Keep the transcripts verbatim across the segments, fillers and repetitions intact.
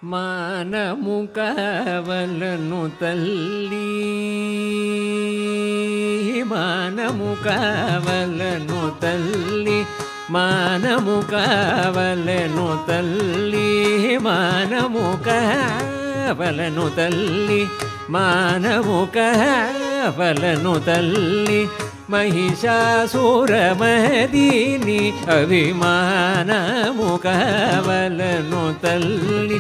మానము కావలను తల్లి మానము కావలను తల్లి మానము కావలను తల్లి మానము కావలను తల్లి మానము కావలను తల్లి మహిషాసురమర్దిని అభిమానము కావలను తల్లి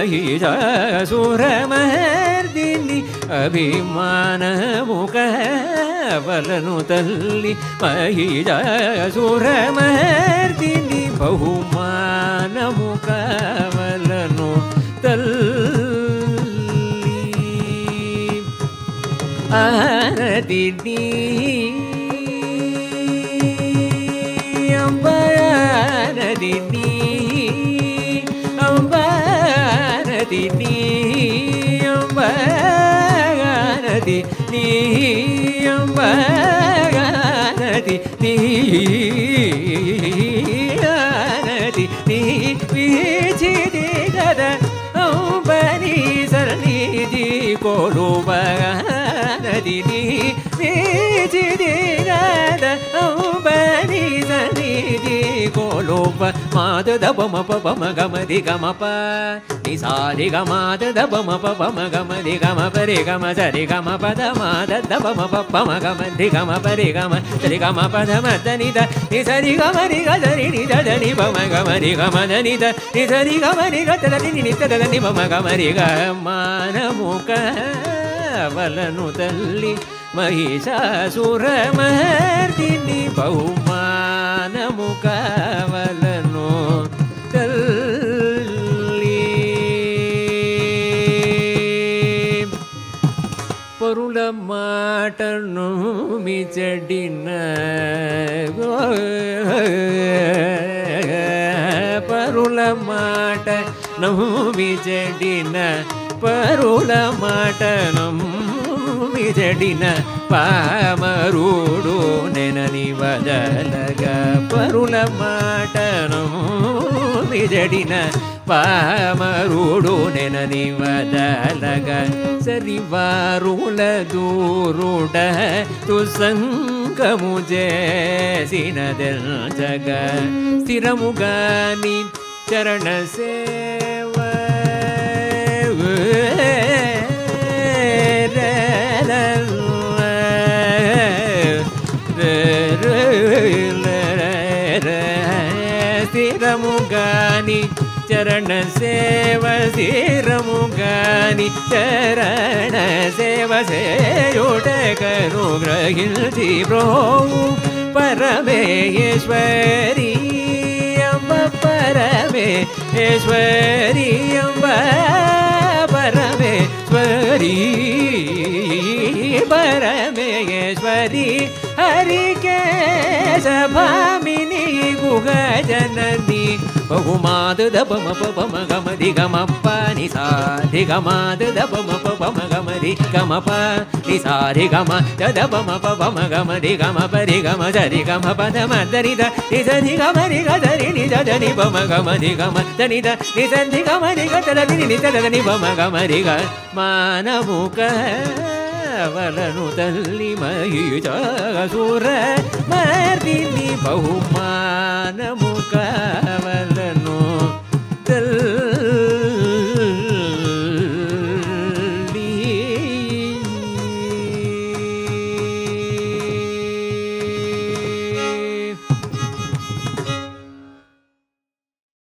మహిషాసురమర్దిని అభిమానము కావలను తల్లి మహిషాసురమర్దిని బహుమానము కావలను తల్లి ఆరతిని అంబారతిని అంబారతిని అంబారతిని అంబారతిని ఆరతిని విచితి గద అంబని సన్నిధి కొలువరతిని విచితి గద అంబని సన్నిధి కొలువ మాద దపమ పమ గమది గమప నిసారి గమాద దపమ పమ గమది గమ పరి గమ సరి గమ పద మాద దపమ పమ గమది గమ పరి గమ సరి గమ పద మదని ద నిసరి గమరి గదరి నిదని పమ గమరి గమదని ద నిసరి గమరి గదరి నితదని పమ గమరి గ మానము కావలను తల్లి మహిషాసురమర్దిని బహుమానము కావలను తల్లి పరుల మాటను మిచడిన పరుల మాట నమ్మిచడిన పరుల మాట నమ్మిచడిన పామరుడు నెనని వదలగ పరుల మాట నమ్మిచడిన పామరుడు నెనని వదలగ సరివారుల దూరుడ తుసంగము చేసినదెల్చగ స్థిరముగాని చరణ సేవ స్థిరముగాని చరణ సేవ స్థిరముగాని చరణ సేవ సేయుటకను గ్రహించి బ్రోవు పరమేశ్వరి అంబ పరమేశ్వరి అంబ పరమేశ్వరి పరమేశ్వరి హరికేశభామిని గుహ జనని బహుమాద దపమ పమ గమది గమప్ప నిసారి గమాద దపమ పమ గమది గమప నిసారి గమ దపమ పమ గమది గమ పరి గమ సరి గమ పద మదని ద నిసరి గమరి గదరి నిదని పమ గమది గమ దని ద నిసరి గమరి గదరి నిదని పమ గమరి గ మానము కావలను తల్లి మహిషాసురమర్దిని బహుమానము కావలను